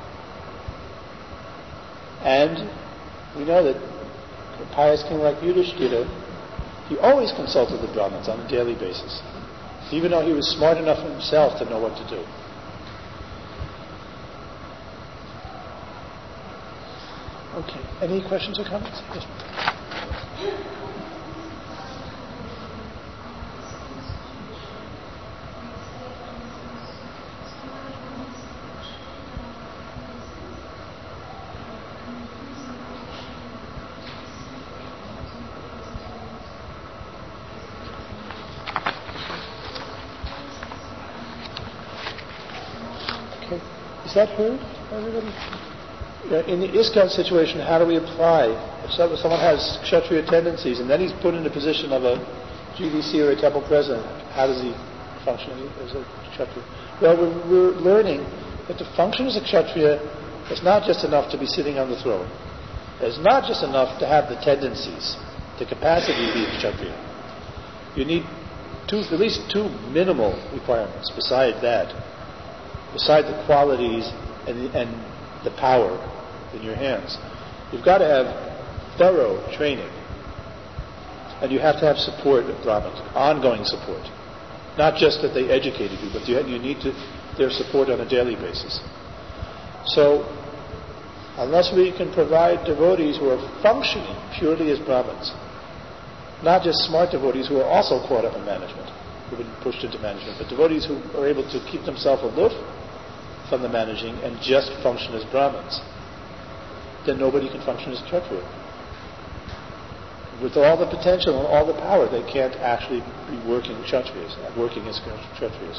And we know that a pious king like Yudhishthira, he always consulted the Brahmins on a daily basis, even though he was smart enough himself to know what to do. Okay. Any questions or comments? Yes. Okay. Is that heard, everybody? In the ISKCON situation, how do we apply? If someone has Kshatriya tendencies and then he's put in the position of a G D C or a temple president, how does he function as a Kshatriya? Well, we're, we're learning that to function as a Kshatriya is not just enough to be sitting on the throne. It's not just enough to have the tendencies, the capacity to be a Kshatriya. You need two, at least two minimal requirements beside that, beside the qualities and the, and the power in your hands. You've got to have thorough training. And you have to have support of Brahmins, ongoing support. Not just that they educated you, but you, you need to, their support on a daily basis. So, unless we can provide devotees who are functioning purely as Brahmins, not just smart devotees who are also caught up in management, who've been pushed into management, but devotees who are able to keep themselves aloof from the managing and just function as Brahmins, then nobody can function as Kshatriya. With all the potential and all the power, they can't actually be working Kshatriyas, working as Kshatriyas.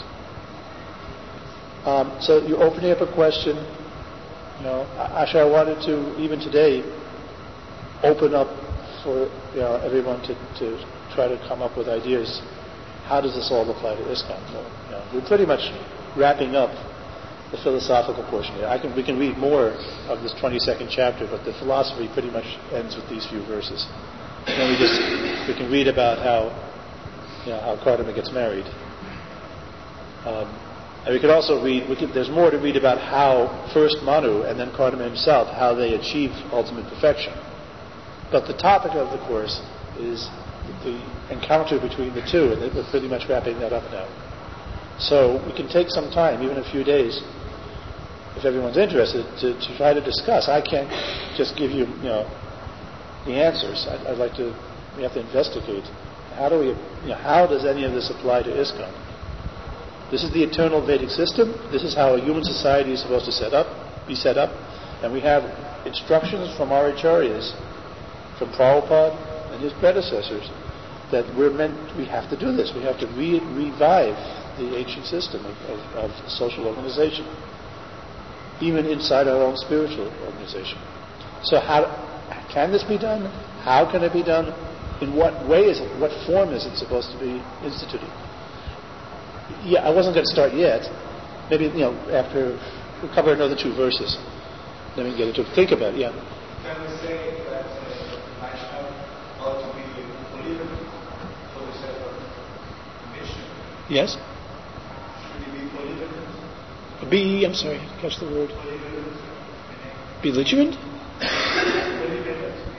Um, so you're opening up a question. You know, actually, I wanted to even today open up for you know everyone to, to try to come up with ideas. How does this all apply to ISKCON? So, you know, we're pretty much wrapping up the philosophical portion here. I can we can read more of this twenty-second chapter, but the philosophy pretty much ends with these few verses. And then we just we can read about how you know how Kardama gets married. Um, And we could also read, we could, there's more to read about how first Manu and then Kardama himself, how they achieve ultimate perfection. But the topic of the course is the encounter between the two, and we're pretty much wrapping that up now. So we can take some time, even a few days, if everyone's interested, to, to try to discuss. I can't just give you, you know, the answers. I'd, I'd like to, we have to investigate. How do we, you know, how does any of this apply to ISKCON? This is the eternal Vedic system. This is how a human society is supposed to set up, be set up. And we have instructions from our acharyas, from Prabhupada and his predecessors, that we're meant, we have to do this. We have to re- revive the ancient system of, of, of social organization, even inside our own spiritual organization. So how can this be done? How can it be done? In what way is it? What form is it supposed to be instituted? Yeah, I wasn't going to start yet. Maybe, you know, after we'll cover another two verses. Then we can get into it. Think about it, yeah. Can we say that uh, Vaishnava ought to be polygamous for the sake of mission? Yes? Should he be polygamous? Be, I'm sorry, catch the word. Polygamous. Belligerent? Polygamous means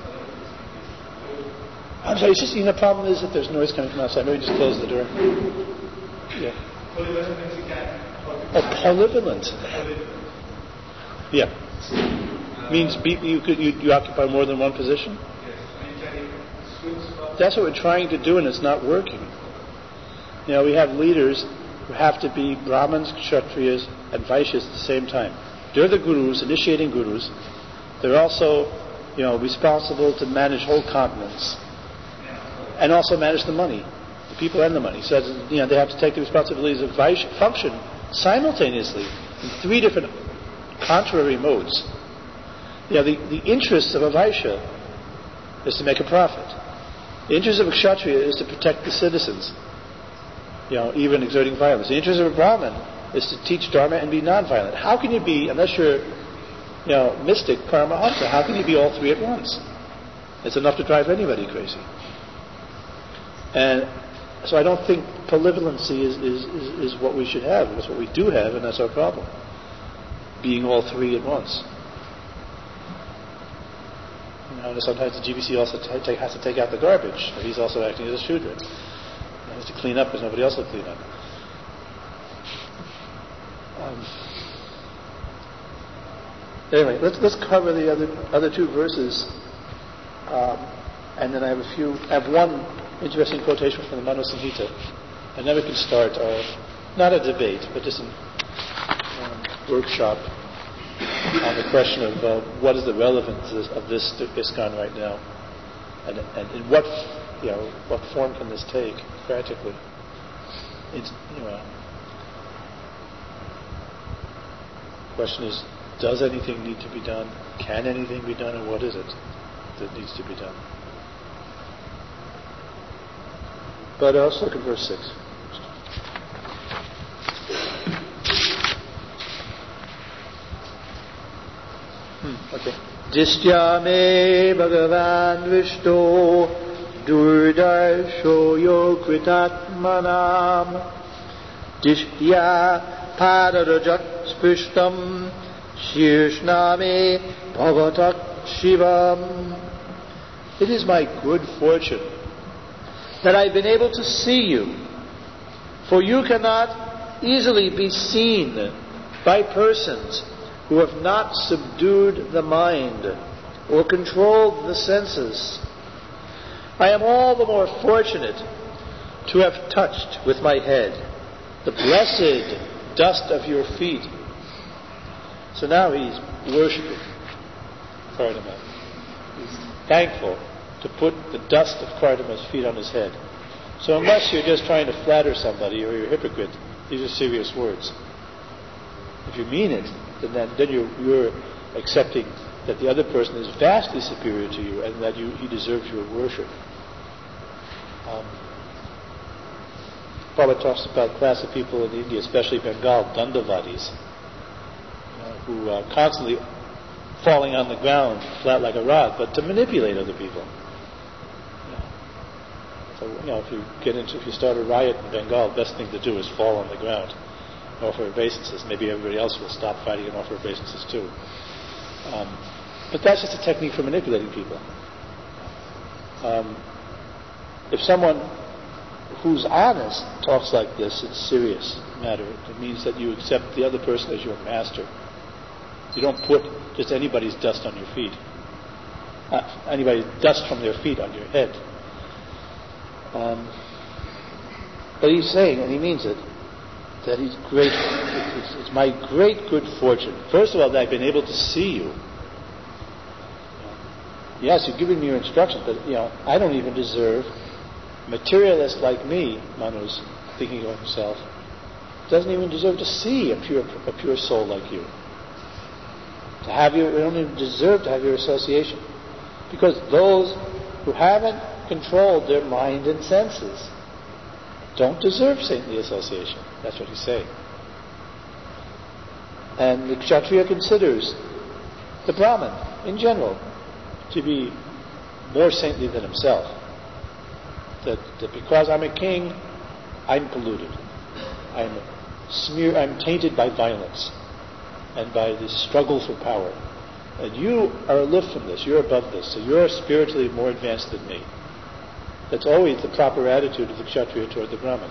I'm sorry, it's just, you know, the problem is that there's noise coming from outside. Maybe just close the door. Yeah. polygamous means you can. Oh, polyvalent. Yeah. Uh, Means be, you could you, you occupy more than one position. Yes. I mean, can you switch from That's what we're trying to do, and it's not working. You know, we have leaders who have to be Brahmins, Kshatriyas, and Vaishyas at the same time. They're the gurus, initiating gurus. They're also, you know, responsible to manage whole continents, and also manage the money, the people and the money. So, you know, they have to take the responsibilities of Vaishya function simultaneously in three different contrary modes. You know, the, the interest of a Vaishya is to make a profit. The interest of a Kshatriya is to protect the citizens, you know, even exerting violence. The interest of a Brahmin is to teach Dharma and be non-violent. How can you be, unless you're, you know, mystic, Paramahamsa, how can you be all three at once? It's enough to drive anybody crazy. And so I don't think polyvalency is, is, is, is what we should have. That's what we do have, and that's our problem. Being all three at once. You know, and sometimes the G B C also t- t- has to take out the garbage. He's also acting as a Shudra. He has to clean up because nobody else will clean up. Um, anyway, let's let's cover the other other two verses, um, and then I have a few. I have one interesting quotation from the Manu Samhita, and then we can start our, not a debate, but just a um, workshop on the question of uh, what is the relevance of this to ISKCON right now, and, and in what, you know, what form can this take practically? It's, you know, the question is, does anything need to be done? Can anything be done, and what is it that needs to be done? But uh, let's look at verse six. Hmm, okay. Dishtya me bhagavan vishto durdarsho yo kritatmanam dishtya padarajat spishtam shirshna me bhavatak shivam. It is my good fortune that I've been able to see you, for you cannot easily be seen by persons who have not subdued the mind or controlled the senses. I am all the more fortunate to have touched with my head the blessed dust of your feet. So now he's worshipping Kardama. He's thankful to put the dust of Kardama's feet on his head. So unless you're just trying to flatter somebody or you're a hypocrite, these are serious words. If you mean it, then, that, then you're, you're accepting that the other person is vastly superior to you and that you, he deserves your worship. Um, Prabhupada talks about a class of people in India, especially Bengal, Dandavadis, you know, who are constantly falling on the ground flat like a rock, but to manipulate other people. You know. So, you know, if you get into, if you start a riot in Bengal, the best thing to do is fall on the ground, offer obeisances. Maybe everybody else will stop fighting and offer obeisances too. Um, but that's just a technique for manipulating people. Um, if someone who's honest talks like this, it's a serious matter. It means that you accept the other person as your master. You don't put just anybody's dust on your feet. Uh, anybody's dust from their feet on your head. Um, but he's saying, and he means it, that he's grateful. It's, it's my great good fortune. First of all, that I've been able to see you. Yes, you've given me your instructions, but you know, I don't even deserve. A materialist like me, Manu's thinking of himself, doesn't even deserve to see a pure, a pure soul like you. To have you, you don't even deserve to have your association, because those who haven't controlled their mind and senses don't deserve saintly association. That's what he's saying. And the Kshatriya considers the Brahmin, in general, to be more saintly than himself. That, that because I'm a king, I'm polluted. I'm smear. I'm tainted by violence and by this struggle for power. And you are aloof from this. You're above this. So you're spiritually more advanced than me. That's always the proper attitude of the Kshatriya toward the Brahmin.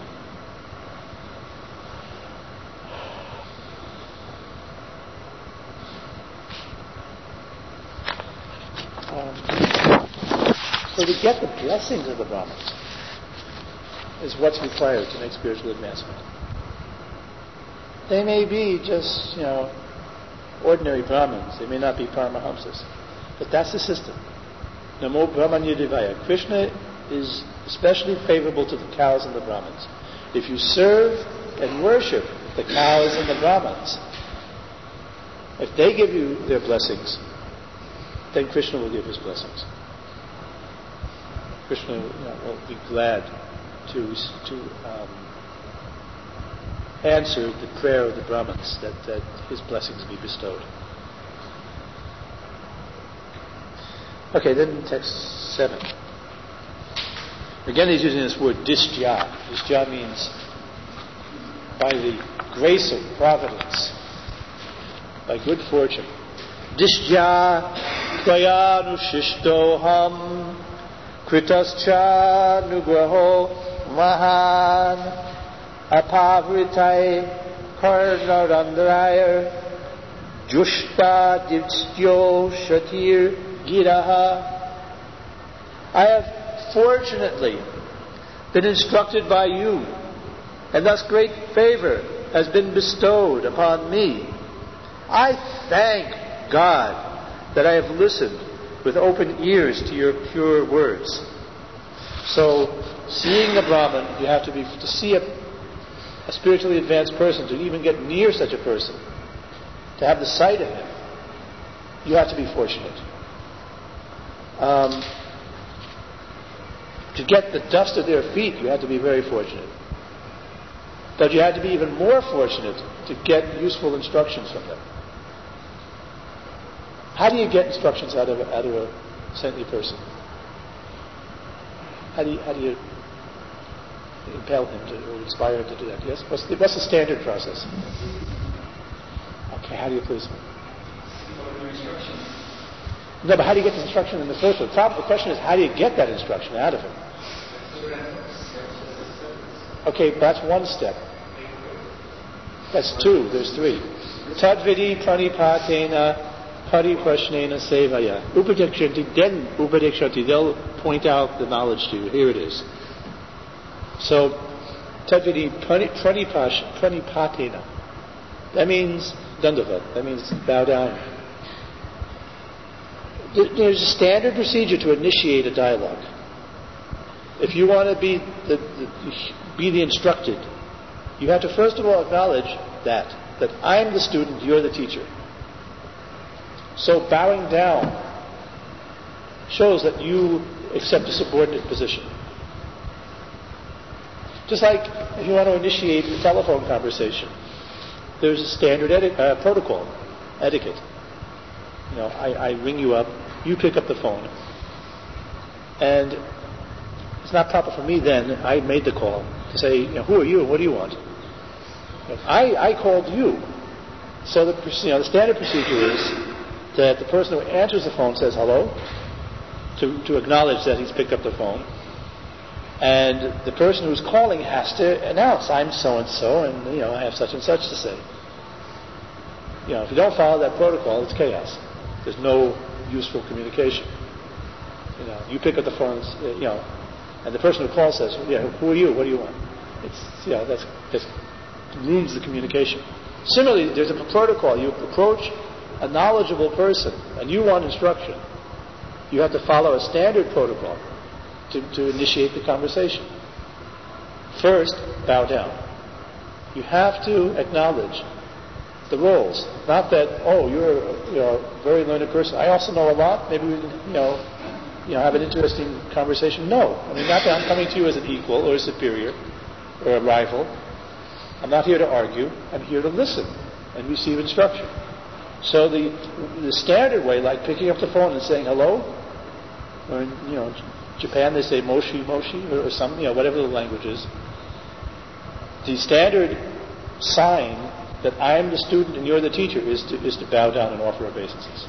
Um, so to get the blessings of the Brahmins is what's required to make spiritual advancement. They may be just, you know, ordinary Brahmins. They may not be Paramahamsas. But that's the system. Namo Brahmanya Devaya. Krishna is especially favorable to the cows and the Brahmins. If you serve and worship the cows and the Brahmins, if they give you their blessings, then Krishna will give his blessings. Krishna, you know, will be glad to to um, answer the prayer of the Brahmins that, that his blessings be bestowed. Okay, then text seven. Again, he's using this word disjya. Disjya means by the grace of providence, by good fortune. Disjya tvayanushishtoham kritascha nugraho mahan apavritai karnarandraya jushta divstyo shatir giraha. I have fortunately been instructed by you, and thus great favor has been bestowed upon me. I thank God that I have listened with open ears to your pure words. So, seeing the Brahman, you have to be to see a, a spiritually advanced person, to even get near such a person, to have the sight of him, you have to be fortunate. Um, to get the dust of their feet, you have to be very fortunate. But you have to be even more fortunate to get useful instructions from them. How do you get instructions out of out of a saintly person? How do you how do you impel him to or inspire him to do that? Yes. What's the, what's the standard process? Okay. How do you please? No, but how do you get the instruction in the first place? The question is, how do you get that instruction out of him? Okay, that's one step. That's two. There's three. Tadvidi pranipatena pari prashnena sevaya. Upadekshanti, then upadekshanti, they'll point out the knowledge to you. Here it is. So, tadvidi pranipatena. That means dandavat. That means bow down. There's a standard procedure to initiate a dialogue. If you want to be the, the be the instructed, you have to first of all acknowledge that that I'm the student, you're the teacher. So bowing down shows that you accept a subordinate position. Just like if you want to initiate a telephone conversation, there's a standard eti- uh, protocol, etiquette. You know, I, I ring you up, you pick up the phone, and it's not proper for me then, I made the call, to say, you know, who are you, what do you want? I, I called you. So the, you know, the standard procedure is that the person who answers the phone says hello, to, to acknowledge that he's picked up the phone. And the person who's calling has to announce, I'm so-and-so, and, you know, I have such and such to say. You know, if you don't follow that protocol, it's chaos. There's no useful communication. You know, you pick up the phone, you know, and the person who calls says, yeah, who are you? What do you want? It's, you know, that's, that's ruins the communication. Similarly, there's a protocol. You approach a knowledgeable person and you want instruction. You have to follow a standard protocol to, to initiate the conversation. First, bow down. You have to acknowledge the roles. Not that, oh, you're a, you know, a very learned person. I also know a lot. Maybe we can, you know, you know, have an interesting conversation. No. I mean, not that I'm coming to you as an equal or a superior or a rival. I'm not here to argue. I'm here to listen and receive instruction. So the the standard way, like picking up the phone and saying hello, or in, you know, Japan they say moshi moshi or, or some, you know, whatever the language is. The standard sign that I am the student and you're the teacher is to is to bow down and offer obeisances.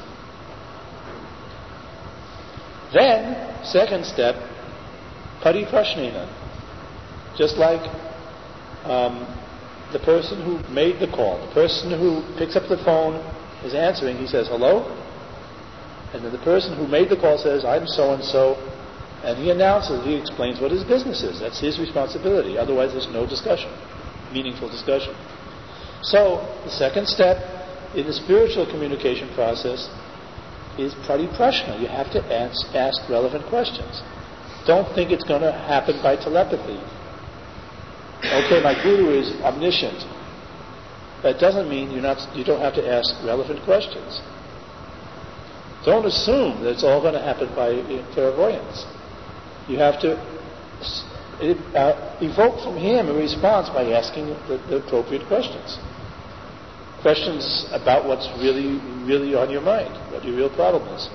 Then, second step, pariprashnena. Just like um, the person who made the call, the person who picks up the phone is answering, he says hello, and then the person who made the call says, I'm so-and-so, and he announces, he explains what his business is. That's his responsibility. Otherwise there's no discussion, meaningful discussion. So, the second step in the spiritual communication process is pariprashna. You have to ask, ask relevant questions. Don't think it's going to happen by telepathy. Okay, my guru is omniscient. That doesn't mean you're not, you don't have to ask relevant questions. Don't assume that it's all going to happen by clairvoyance. You have to uh, evoke from him a response by asking the, the appropriate questions. Questions about what's really, really on your mind, what your real problem is.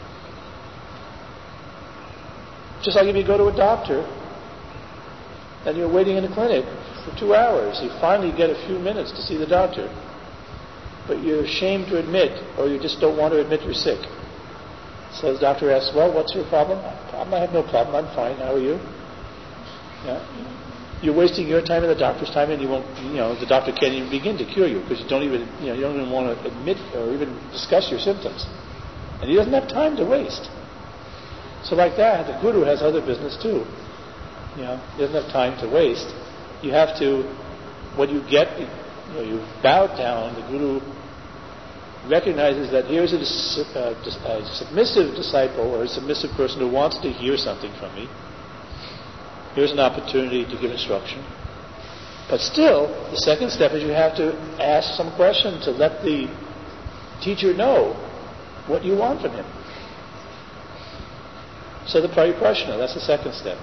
Just like if you go to a doctor and you're waiting in a clinic for two hours, you finally get a few minutes to see the doctor, but you're ashamed to admit, or you just don't want to admit you're sick. So the doctor asks, well, what's your problem? I have no problem, I'm fine, how are you? Yeah. You're wasting your time and the doctor's time, and you won't, you know, the doctor can't even begin to cure you because you don't even, you know, you don't even want to admit or even discuss your symptoms. And he doesn't have time to waste. So like that, the guru has other business too. You know, he doesn't have time to waste. You have to, when you get, you know, you bow down, the guru recognizes that here's a, a, a submissive disciple or a submissive person who wants to hear something from me. Here's an opportunity to give instruction. But still, the second step is you have to ask some question to let the teacher know what you want from him. So the pariprashna, that's the second step.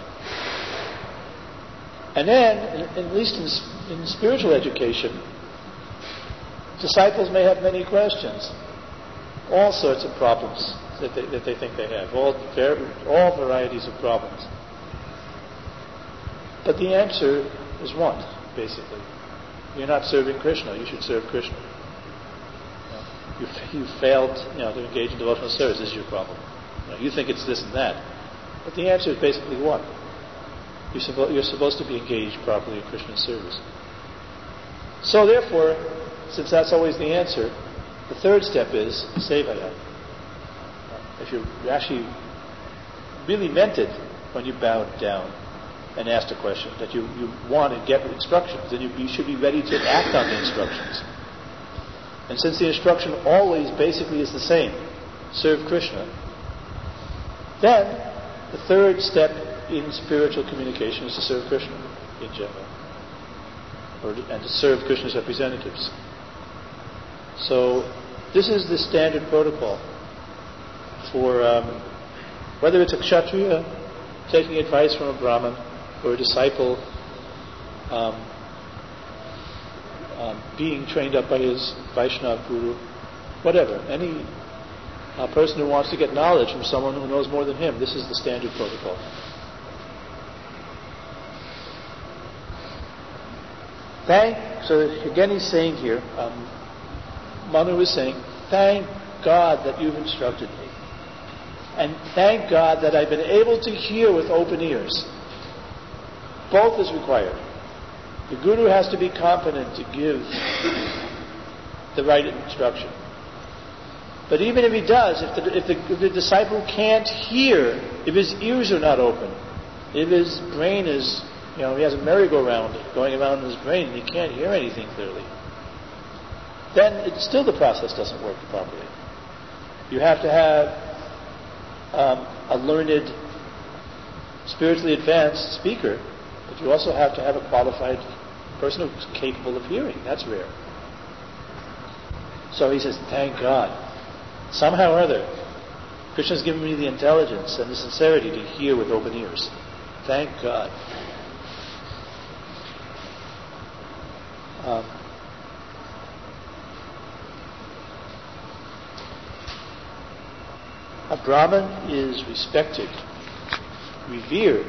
And then, at least in, in spiritual education, disciples may have many questions. All sorts of problems that they, that they think they have. All, all varieties of problems. But the answer is one, basically. You're not serving Krishna. You should serve Krishna. You, know, you, you failed, you know, to engage in devotional service. This is your problem. You know, you think it's this and that. But the answer is basically one. You're, suppo- you're supposed to be engaged properly in Krishna's service. So therefore, since that's always the answer, The third step is sevaya. If you actually really meant it when you bowed down and asked a question, that you, you want to get instructions, then you, you should be ready to act on the instructions. And since the instruction always basically is the same, serve Krishna, then the third step in spiritual communication is to serve Krishna in general, or to, and to serve Krishna's representatives. So this is the standard protocol for um, whether it's a kshatriya taking advice from a brahmin, or a disciple um, um, being trained up by his Vaishnava guru, whatever. Any uh, person who wants to get knowledge from someone who knows more than him, this is the standard protocol. Thank, so again he's saying here, um, Manu is saying, thank God that you've instructed me. And thank God that I've been able to hear with open ears. Both is required. The guru has to be competent to give the right instruction. But even if he does, if the, if the, if the disciple can't hear, if his ears are not open, if his brain is, you know, he has a merry-go-round going around in his brain and he can't hear anything clearly, then it, still the process doesn't work properly. You have to have um, a learned, spiritually advanced speaker, but you also have to have a qualified person who's capable of hearing. That's rare. So he says, thank God. Somehow or other, Krishna's given me the intelligence and the sincerity to hear with open ears. Thank God. Um, a Brahmin is respected, revered,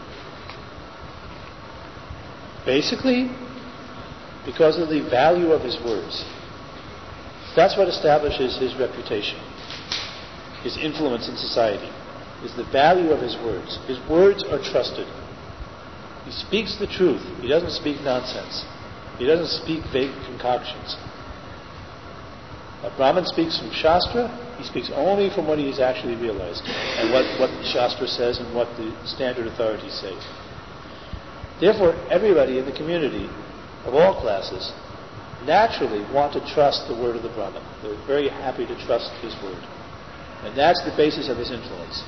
basically because of the value of his words. That's what establishes his reputation, his influence in society, is the value of his words. His words are trusted. He speaks the truth. He doesn't speak nonsense. He doesn't speak vague concoctions. A Brahmin speaks from Shastra. He speaks only from what he has actually realized and what, what the Shastra says and what the standard authorities say. Therefore, everybody in the community of all classes naturally want to trust the word of the Brahmin. They're very happy to trust his word. And that's the basis of his influence.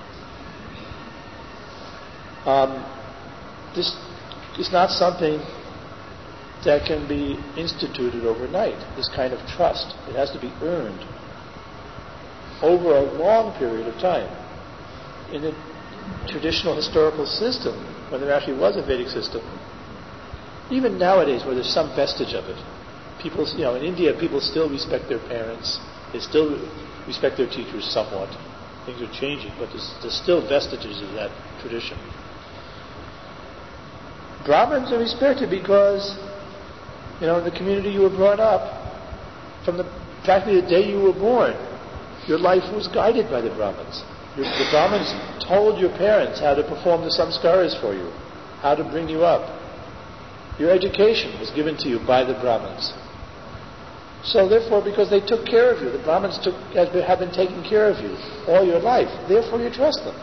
Um, this is not something that can be instituted overnight, this kind of trust. It has to be earned over a long period of time. In the traditional historical system, when there actually was a Vedic system, even nowadays where there's some vestige of it, people, you know, in India, people still respect their parents. They still respect their teachers somewhat. Things are changing, but there's, there's still vestiges of that tradition. Brahmins are respected because, you know, in the community you were brought up, from the practically the day you were born, your life was guided by the Brahmins. Your, the Brahmins told your parents how to perform the samskaras for you, how to bring you up. Your education was given to you by the Brahmins. So therefore, because they took care of you, the Brahmins took, have been taking care of you all your life. Therefore, you trust them.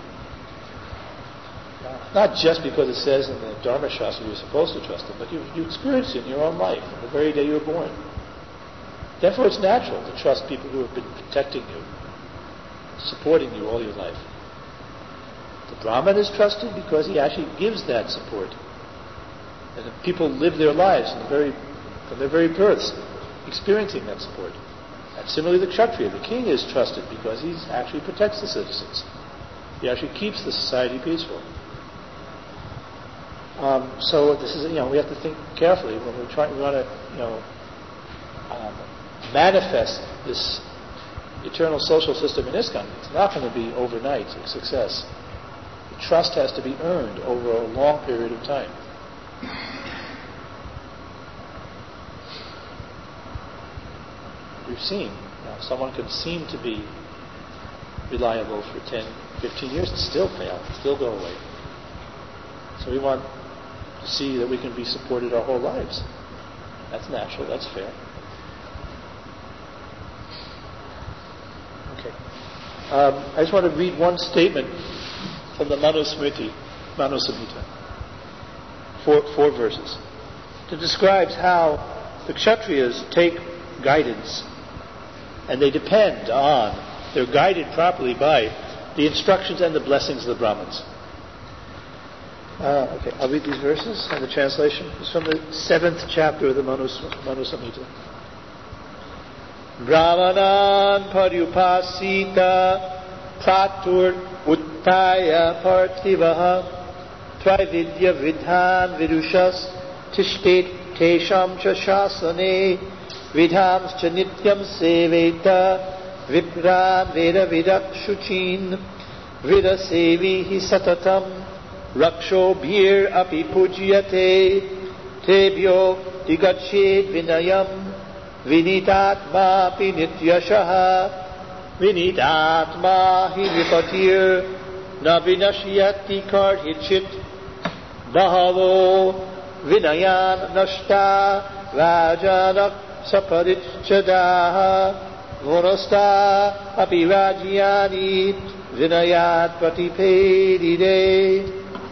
Not just because it says in the Dharma Shastra you're supposed to trust them, but you, you experienced it in your own life, from the very day you were born. Therefore, it's natural to trust people who have been protecting you, supporting you all your life. The Brahmin is trusted because he actually gives that support. And the people live their lives from, the very, from their very births, experiencing that support. And similarly, the Kshatriya, the king, is trusted because he actually protects the citizens. He actually keeps the society peaceful. Um, so this is, you know, we have to think carefully when we're trying. We want to, you know, um, manifest this eternal social system in ISKCON. It's not going to be overnight a success. The trust has to be earned over a long period of time. We've seen, you know, someone can seem to be reliable for ten, fifteen years and still fail, still go away. So we want to see that we can be supported our whole lives. That's natural, that's fair. Um, I just want to read one statement from the Manusmriti, Manusamhita. Four, four verses. It describes how the Kshatriyas take guidance and they depend on, they're guided properly by the instructions and the blessings of the Brahmins. Uh, okay, I'll read these verses and the translation. It's from the seventh chapter of the Manus, Manusamhita. Brahmanan paryupasita pratur uttaya parthivaha trividya vidhan vidushas tishtet tesham cha shasane vidhams cha nityam seveta vipran veda vidak shuchin vida sevi hi satatam raksho bhir api pujyate tebhyo digachet vinayam Vinitatma pi nityashaha Vinitatma hi vipatir Na vinashyati karhichit Bahavo Vinayan nashta Vajanak saparichadaha Gunasta api rajyani Vinayat patipedide.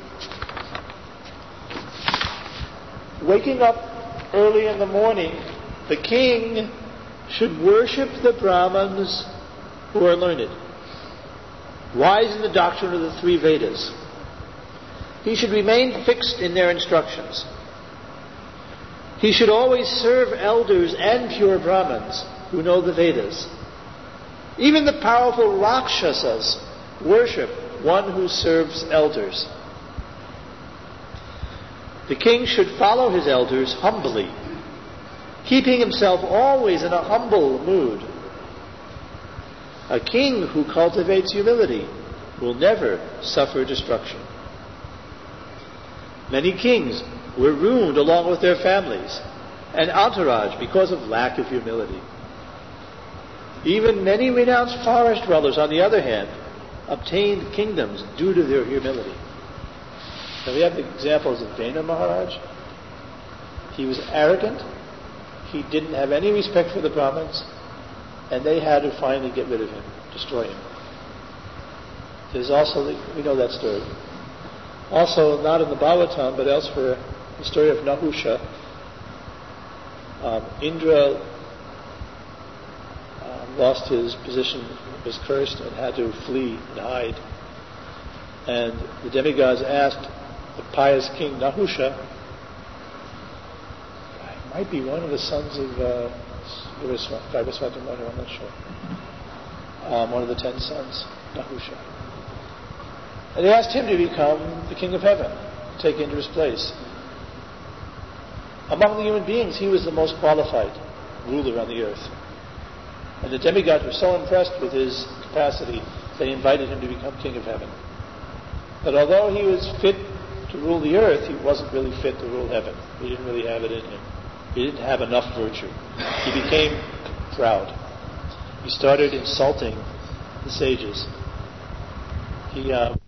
Waking up early in the morning, the king should worship the Brahmins who are learned, wise in the doctrine of the three Vedas. He should remain fixed in their instructions. He should always serve elders and pure Brahmins who know the Vedas. Even the powerful Rakshasas worship one who serves elders. The king should follow his elders humbly, keeping himself always in a humble mood. A king who cultivates humility will never suffer destruction. Many kings were ruined along with their families and entourage because of lack of humility. Even many renounced forest dwellers, on the other hand, obtained kingdoms due to their humility. Now we have the examples of Vena Maharaj. He was arrogant. He didn't have any respect for the Brahmins, and they had to finally get rid of him, destroy him. There's also, the, we know that story. Also, not in the Bhagavatam, but elsewhere, the story of Nahusha. Um, Indra um, lost his position, was cursed, and had to flee and hide. And the demigods asked the pious king Nahusha, might be one of the sons of uh, Vaivasvata Manu, I'm not sure. Um, one of the ten sons, Nahusha. And they asked him to become the king of heaven, take into his place. Among the human beings, he was the most qualified ruler on the earth. And the demigods were so impressed with his capacity, they invited him to become king of heaven. But although he was fit to rule the earth, he wasn't really fit to rule heaven. He didn't really have it in him. He didn't have enough virtue. He became proud. He started insulting the sages. He uh,